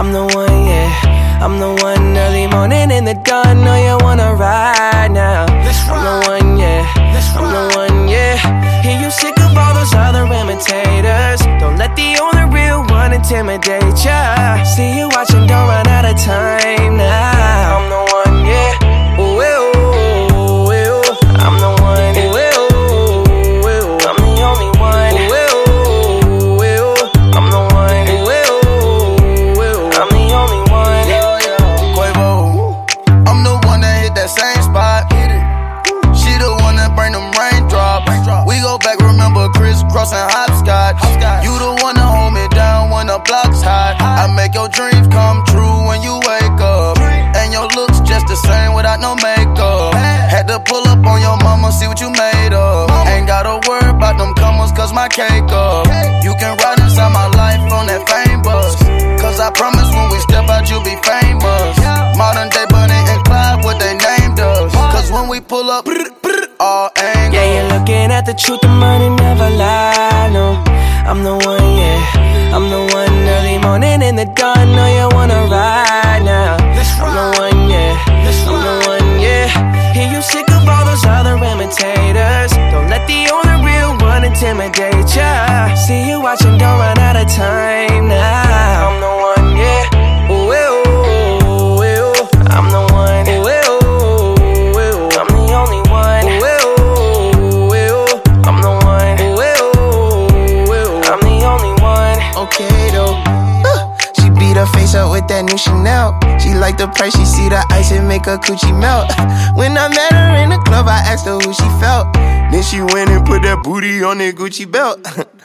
I'm the one, yeah. I'm the one, early morning in the dawn. Know you wanna ride now. I'm the one, yeah. I'm the one, yeah. Hear you sick of all those other imitators. Don't let the only real one intimidate ya. See you watching, don't run out of time now. I'm the one, yeah. Ooh, ooh, ooh. I'm the one, ooh, ooh, ooh. I'm the only one, ooh, ooh, ooh. I'm the one, ooh, ooh, ooh. I'm the only one. Quavo, I'm the one that hit that same spot. She the one that bring them raindrops. We go back, remember crisscross and hopscotch. You the one that hold me down when the block's hot. I make your dreams come true when you wake up. And your looks just the same without no makeup. Had to pull up on your mama, see what you made of. Ain't gotta worry about them comers, cause my cake up. You can ride inside my life on that fame bus. Cause I promise when we step out, you'll be famous. Modern day Bonnie and Clyde, what they named us. Cause when we pull up, all angles. Yeah, you're looking at the truth, the money never lie, no. I'm the one, yeah. I'm the one, early morning in the dawn. Know you wanna ride now. I'm the one, yeah. I'm the one, yeah. Hear you sick of all those other imitators. Don't let the only real one intimidate ya. See you watching, don't run out of time now. I'm the one, yeah. Ooh, ooh, ooh. I'm the one, ooh, ooh, ooh. I'm the only one, ooh, ooh, ooh. I'm the one, ooh, ooh, ooh. I'm the only one. Okay though, she beat her face up with that new Chanel. She like the price, she see the ice and make her coochie melt. When I met her in the club, I asked her who she felt. Then she went and put that booty on that Gucci belt.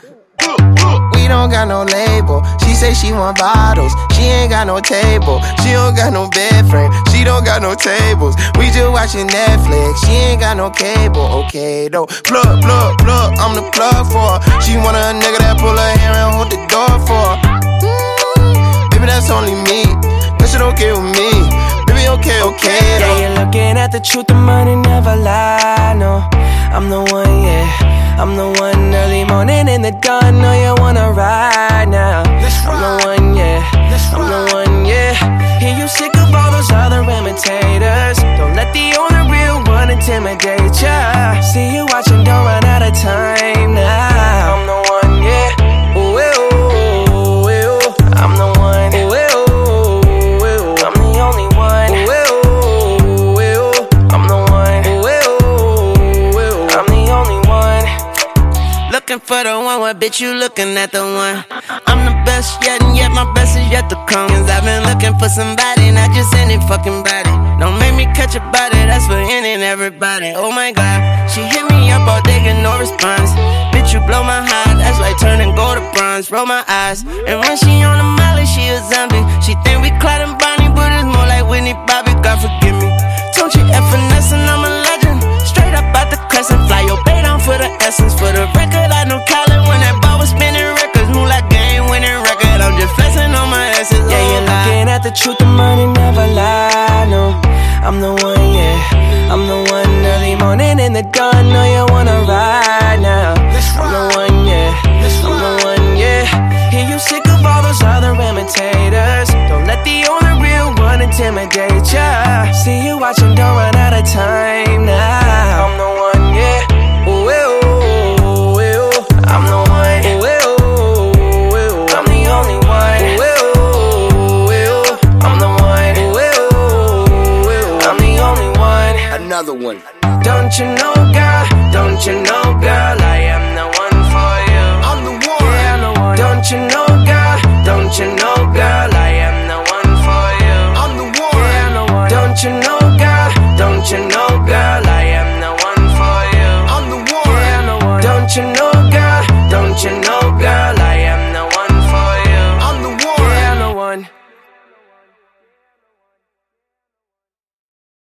We don't got no label. She say she want bottles. She ain't got no table. She don't got no bed frame. She don't got no tables. We just watching Netflix. She ain't got no cable. Okay though. Plug, plug, plug. I'm the plug for her. She want a nigga that pull her hair and hold the door for her. Baby, that's only me. That shit okay with me. Baby, okay, okay though. Yeah, you're looking at the truth, the money never lie, no. I'm the one, yeah. I'm the one, early morning in the dawn. Know you wanna ride now. I'm the one, yeah. I'm the one, yeah. Hear you sick of all those other imitators. Don't let the only real one intimidate ya. See you watching, don't run out of time now. I'm the one, yeah. Ooh, ooh, ooh. I'm the one, ooh, ooh, ooh. I'm the only one, ooh, ooh, ooh. I'm the one, ooh, ooh, ooh. I'm the only one. Looking for the one, what bitch you looking at the one? I'm the best yet, and yet my best is yet to come. Cause I've been looking for somebody, not just any fucking body. Don't make me catch a body, that's for any and everybody. Oh my god, she hit me up all day, get no response. Bitch, you blow my heart, that's like turning gold to bronze. Roll my eyes, and when she on the molly, she a zombie. She think we Clyde and Bonnie, but it's more like Whitney Bobby, God forgive me. Don't you finesse and I'm a legend. Straight up out the crescent, fly your bait on for the essence. For the record, I know Colin when that ball was spinning records. Move like game winning record, I'm just flexing on my essence. Yeah, you're looking at the truth, the money never lie, no. I'm the one, yeah. I'm the one, early morning in the dawn. Know you wanna ride now. I'm the one, yeah. I'm the one, yeah. Hear you sick